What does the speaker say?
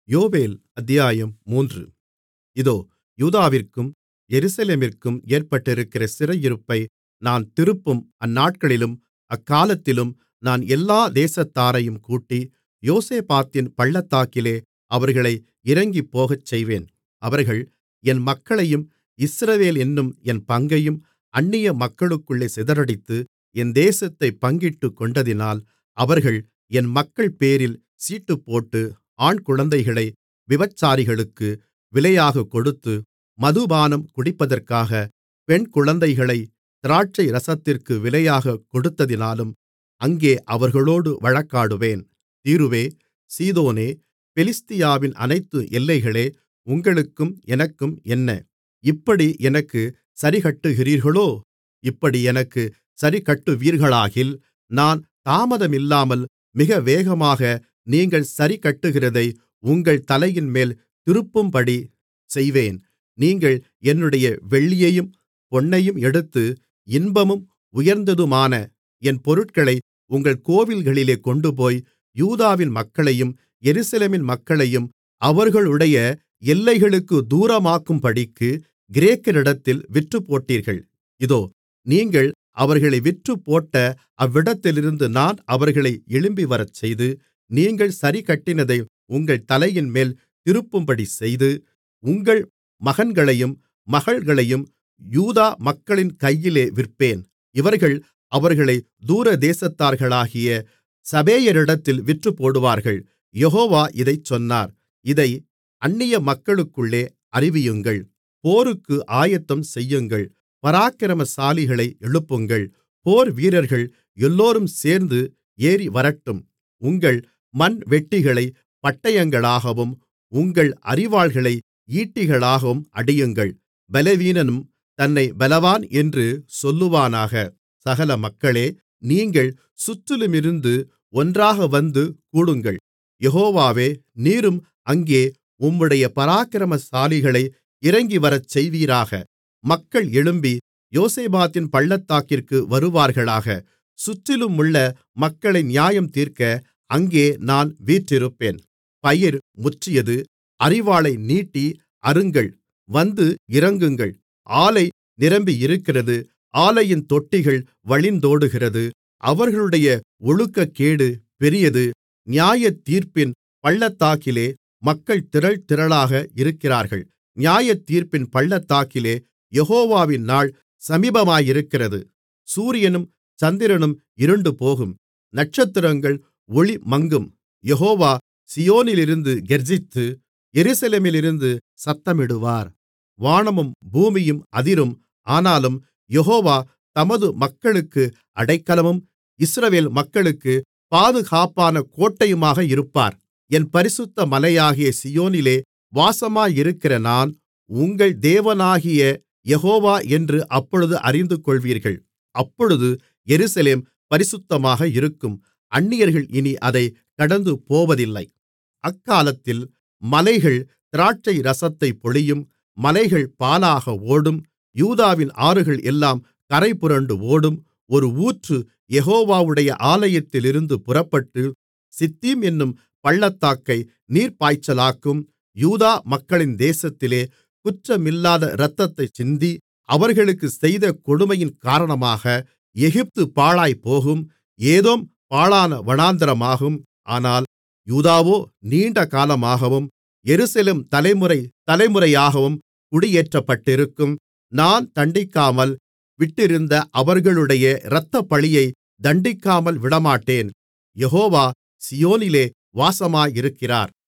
யோவேல் அத்தியாயம் 3. இதோ, யூதாவிற்கும் எருசலேமிற்கும் ஏற்பட்டிருக்கிற சிறையிருப்பை நான் திருப்பும் அந்நாட்களிலும் அக்காலத்திலும் நான் எல்லா தேசத்தாரையும் கூட்டி, யோசபாத்தின் பள்ளத்தாக்கிலே அவர்களை இறங்கிப்போகச்செய்வேன். அவர்கள் என் மக்களையும் இஸ்ரவேல் என்னும் என் பங்கையும் அந்நிய மக்களுக்குள்ளே சிதறடித்து, என் தேசத்தைப் பங்கிட்டுக் கொண்டதினால், அவர்கள் என் மக்கள்பேரில் சீட்டுப்போட்டு, ஆண்குழந்தைகளை விபசாரிகளுக்கு விலையாகக் கொடுத்து, மதுபானம் குடிப்பதற்காக பெண்குழந்தைகளைத் திராட்சைரசத்திற்கு விலையாகக் கொடுத்ததினாலும், அங்கே அவர்களோடு வழக்காடுவேன். தீருவே, சீதோனே, பெலிஸ்தியாவின் அனைத்து எல்லைகளே, உங்களுக்கும் எனக்கும் என்ன? இப்படி எனக்குச் சரிக்கட்டுகிறீர்களோ? இப்படி எனக்குச் சரிக்கட்டுவீர்களாகில், நான் தாமதமில்லாமல் மிக வேகமாக நீங்கள் சரிக்கட்டுகிறதை உங்கள் தலையின்மேல் திருப்பும்படி செய்வேன். நீங்கள் என்னுடைய வெள்ளியையும் பொன்னையும் எடுத்து, இன்பமும் உயர்ந்ததுமான என் பொருட்களை உங்கள் கோவில்களிலே கொண்டுபோய், யூதாவின் மக்களையும் எருசலேமின் மக்களையும் அவர்களுடைய எல்லைகளுக்குத் தூரமாக்கும்படிக்கு கிரேக்கரிடத்தில் விற்றுப்போட்டீர்கள். இதோ, நீங்கள் அவர்களை விற்றுப்போட்ட அவ்விடத்திலிருந்து நான் அவர்களை எழும்பிவரச்செய்து, நீங்கள் சரிக்கட்டினதை உங்கள் தலையின்மேல் திருப்பும்படி செய்து, உங்கள் மகன்களையும் மகள்களையும் யூதா மக்களின் கையிலே விற்பேன். இவர்கள் அவர்களை தூரதேசத்தார்களாகிய சபேயரிடத்தில் விற்றுப்போடுவார்கள். யெகோவா இதைச் சொன்னார். இதை அந்நிய மக்களுக்குள்ளே அறிவியுங்கள். போருக்கு ஆயத்தம் செய்யுங்கள். பராக்கிரமசாலிகளை எழுப்புங்கள். போர்வீரர்கள் எல்லோரும் சேர்ந்து ஏறிவரட்டும். உங்கள் மண்வெட்டிகளைப் பட்டயங்களாகவும் உங்கள் அரிவாள்களை ஈட்டிகளாகவும் அடியுங்கள். பலவீனனும் தன்னைப் பலவான் என்று சொல்லுவானாக. சகல மக்களே, நீங்கள் சுற்றிலுமிருந்து ஒன்றாக வந்து கூடுங்கள். யெகோவாவே, நீரும் அங்கே உம்முடைய பராக்கிரமசாலிகளை இறங்கிவரச்செய்வீராக. மக்கள் எழும்பி யோசபாத்தின் பள்ளத்தாக்கிற்கு வருவார்களாக. சுற்றிலுமுள்ள மக்களை நியாயந்தீர்க்க அங்கே நான் வீற்றிருப்பேன். பயிர் முற்றியது. அரிவாளை நீட்டி அறுங்கள். வந்து இறங்குங்கள். ஆலை நிரம்பியிருக்கிறது. ஆலையின் தொட்டிகள் வழிந்தோடுகிறது. அவர்களுடைய ஒழுக்கக்கேடு பெரியது. நியாயத்தீர்ப்பின் பள்ளத்தாக்கிலே மக்கள் திரள் திரளாக இருக்கிறார்கள். நியாயத்தீர்ப்பின் பள்ளத்தாக்கிலே யெகோவாவின் நாள் சமீபமாயிருக்கிறது. சூரியனும் சந்திரனும் இருண்டுபோகும். நட்சத்திரங்கள் ஒளி மங்கும். யெகோவா சீயோனிலிருந்து கெர்ச்சித்து, எருசலேமிலிருந்து சத்தமிடுவார். வானமும் பூமியும் அதிரும். ஆனாலும் யெகோவா தமது மக்களுக்கு அடைக்கலமும் இஸ்ரவேல் மக்களுக்கு பாதுகாப்பான கோட்டையுமாக இருப்பார். என் பரிசுத்த மலையாகிய சீயோனிலே வாசமாயிருக்கிற நான் உங்கள் தேவனாகிய யெகோவா என்று அப்பொழுது அறிந்துகொள்வீர்கள். அப்பொழுது எருசலேம் பரிசுத்தமாக இருக்கும். அந்நியர்கள் இனி அதைக் கடந்துபோவதில்லை. அக்காலத்தில் மலைகள் திராட்சைரசத்தைப் பொழியும். மலைகள் பாலாக ஓடும். யூதாவின் ஆறுகள் எல்லாம் கரைபுரண்டு ஓடும். ஒரு ஊற்று யெகோவாவுடைய ஆலயத்திலிருந்து புறப்பட்டு சித்தீம் என்னும் பள்ளத்தாக்கை நீர்ப்பாய்ச்சலாக்கும். யூதா மக்களின் தேசத்திலே குற்றமில்லாத இரத்தத்தைச் சிந்தி, அவர்களுக்குச் செய்த கொடுமையின் காரணமாக எகிப்து பாழாய்ப்போகும். ஏதோம் பாழான வனாந்திரமாகும். ஆனால் யூதாவோ நீண்டகாலமாகவும் எருசலேம் தலைமுறை தலைமுறையாகவும் குடியேற்றப்பட்டிருக்கும். நான் தண்டிக்காமல் விட்டிருந்த அவர்களுடைய இரத்தப்பழியை தண்டிக்காமல் விடமாட்டேன். யெகோவா சீயோனிலே வாசமாயிருக்கிறார்.